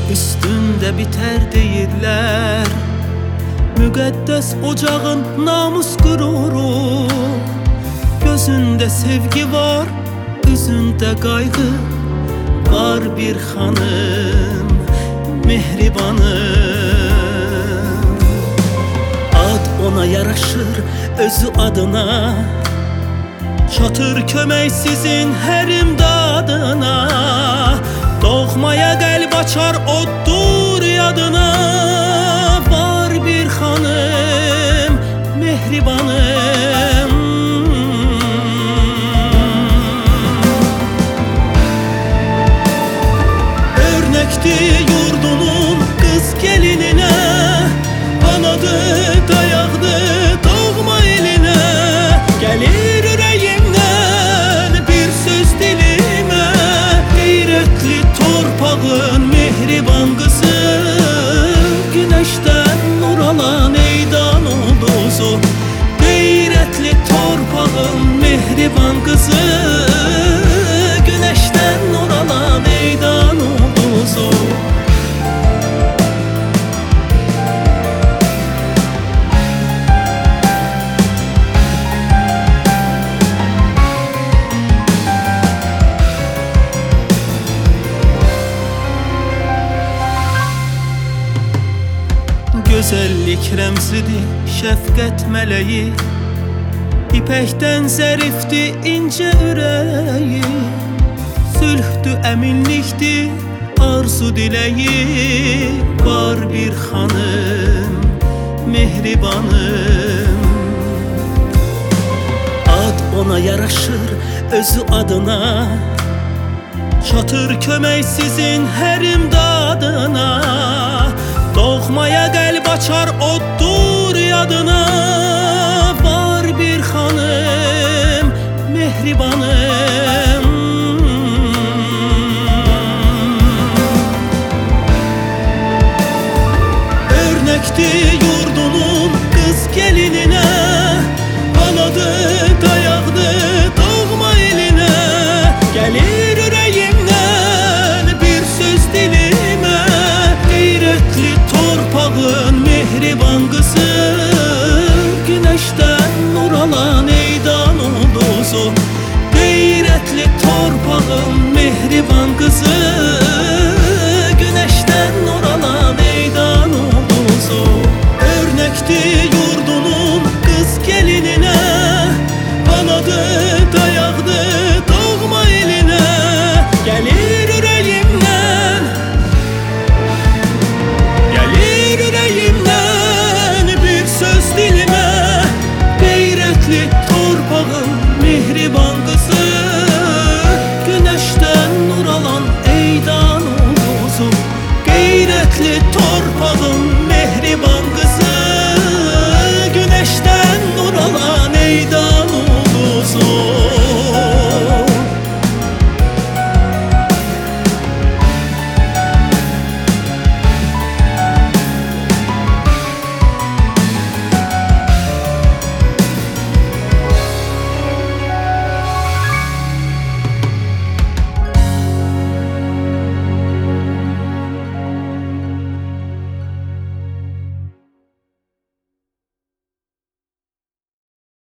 üstünde biter deyirlər. Müqəddəs ocağın namus qüruru, gözündə sevgi var, üzündə qayğı. Var bir xanım, mehribanım. Ad ona yaraşır, özü adına. Çatır kömək sizin hər imdadına. Doğmaya qəlb açar, oddur yadına. Var bir xanım, mehribanım. Örnəkdi yurdunun qız gəlininə, anadı dayaqdı doğma elinə. Gəlir ürəyimdən bir söz dilimə, qeyrətli torpağın mehriban qızı, günəşdən nur alan eydan ulduzu. Qeyrətli torpağın mehriban qızı, günəşdən nur alan eydan ulduzu. Gözəllik rəmzidir, şəfqət mələyi. İpəkdən zərifdir incə ürəyi. Sülhdür, əminlikdir, arzu diləyi. Var bir xanım, mehribanım. Ad ona yaraşır, özü adına. Çatır kömək sizin hər imdadına. Doğmaya qəlb açar, oddur yadına. Var bir xanım, mehribanım. Örnəkdi yurdunun qız gəlininə, anadı dayaqdı doğma elinə. Gəlir ürəyimdən bir söz dilimə, qeyrətli torpağın mehriban qızı, günəşdən nur alan eydan ulduzu. Qeyrətli torpağın mehriban qızı, günəşdən nur alan eydan ulduzu. Örnəkdi yurdunun qız gəlininə, anadı dayaqdı doğma elinə. Gəlir ürəyimdən, gəlir ürəyimdən bir söz dilimə, qeyrətli torpağın mehriban qızı.